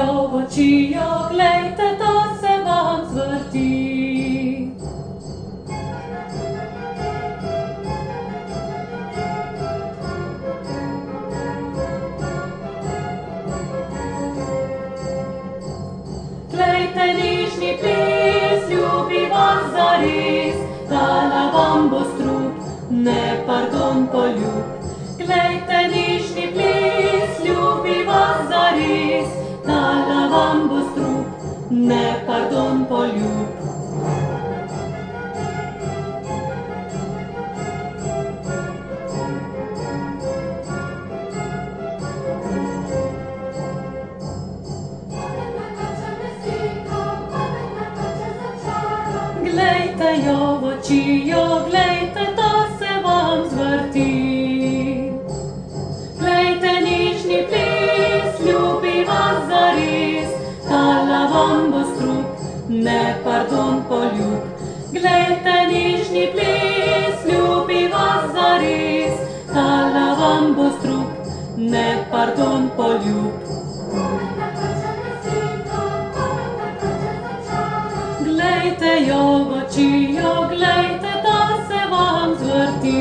v oči, jo glejte, to se vam zvrti. Glejte, nižni ples, ljubi vas zares, dala vam bo strup, ne pardon poljub. Glejte, nižni ples, ljubi vas zares, dala vam bo strup, ne pardon poljub. Glejte jo v oči, jo glejte, to se vam zvrti. Glejte, nižni ples, ljubi vas zares, dala vam bo strup, ne pardon poljub. Glejte, nižni ples, ljubi vas zares, dala vam bo strup, ne pardon poljub. Glejte jo v oči, jo glejte, to se vam zvrti.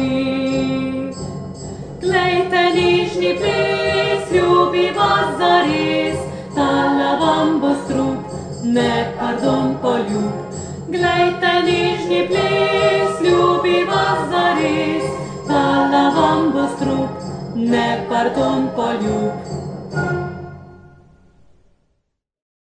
Glejte, nižni ples, ljubi vas zares, dala vam bo strup, ne pardon poljub. Glejte, nižni ples, ljubi vas zares, dala vam bo strup, ne pardon poljub.